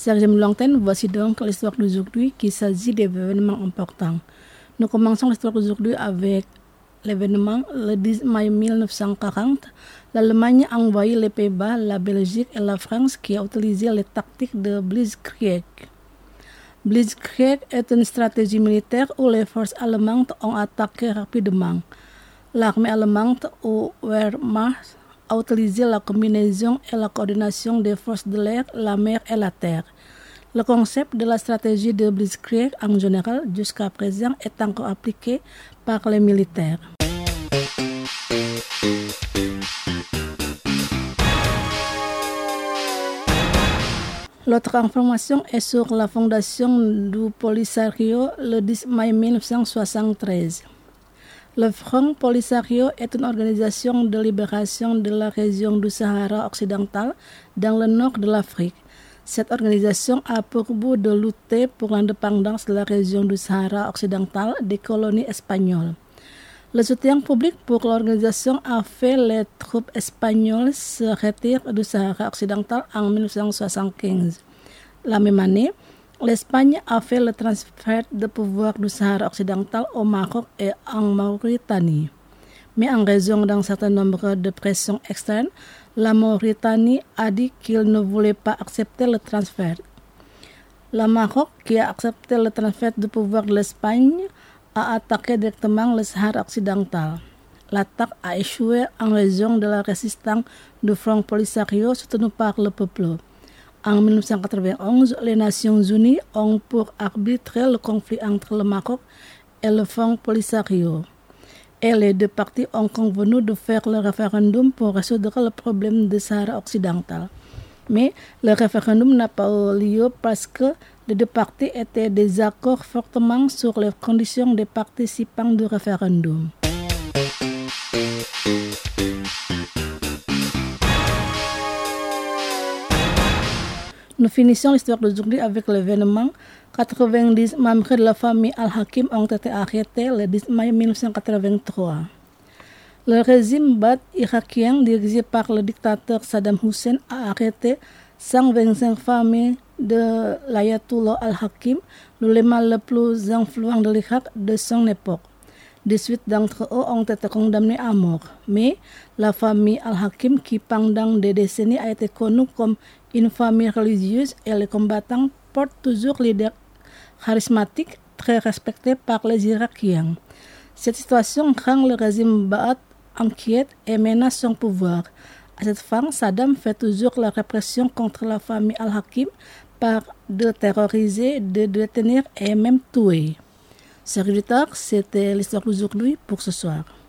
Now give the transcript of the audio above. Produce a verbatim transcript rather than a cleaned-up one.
Serge Mlangten, voici donc l'histoire d'aujourd'hui qui s'agit d'événements importants. Nous commençons l'histoire d'aujourd'hui avec l'événement le dix mai mille neuf cent quarante. L'Allemagne a envoyé les Pays-Bas, la Belgique et la France qui a utilisé les tactiques de Blitzkrieg. Blitzkrieg est une stratégie militaire où les forces allemandes ont attaqué rapidement. L'armée allemande ou Wehrmacht a utilisé la combinaison et la coordination des forces de l'air, la mer et la terre. Le concept de la stratégie de Blitzkrieg en général jusqu'à présent est encore appliqué par les militaires. L'autre information est sur la fondation du Polisario le dix mai mille neuf cent soixante-treize. Le Front Polisario est une organisation de libération de la région du Sahara occidental dans le nord de l'Afrique. Cette organisation a pour but de lutter pour l'indépendance de la région du Sahara occidental des colonies espagnoles. Le soutien public pour l'organisation a fait les troupes espagnoles se retirer du Sahara occidental en mille neuf cent soixante-quinze. La même année, l'Espagne a fait le transfert de pouvoir du Sahara occidental au Maroc et en Mauritanie. Mais en raison d'un certain nombre de pressions externes, la Mauritanie a dit qu'il ne voulait pas accepter le transfert. Le Maroc, qui a accepté le transfert du pouvoir de l'Espagne, a attaqué directement le Sahara occidental. L'attaque a échoué en raison de la résistance du Front Polisario soutenu par le peuple. En mille neuf cent quatre-vingt-onze, les Nations Unies ont pour arbitrer le conflit entre le Maroc et le Front Polisario. Et les deux parties ont convenu de faire le référendum pour résoudre le problème du Sahara occidental. Mais le référendum n'a pas eu lieu parce que les deux parties étaient désaccord fortement sur les conditions des participants du référendum. Nous finissons l'histoire d'aujourd'hui avec l'événement quatre-vingt-dix membres de la famille Al-Hakim ont été arrêtés le dix mai mille neuf cent quatre-vingt-trois. Le régime Baath irakien dirigé par le dictateur Saddam Hussein a arrêté cent vingt-cinq familles de l'Ayatollah Al-Hakim, l'ulama le plus influent de l'Irak de son époque. dix-huit d'entre eux ont été condamnés à mort, mais la famille Al-Hakim, qui pendant des décennies a été connue comme une famille religieuse et les combattants, portent toujours l'idée charismatique très respectée par les Irakiens. Cette situation rend le régime Baath inquiet et menace son pouvoir. À cette fin, Saddam fait toujours la répression contre la famille Al-Hakim par de terroriser, de détenir et même tuer. Chers auditeurs, c'était l'histoire d'aujourd'hui pour ce soir.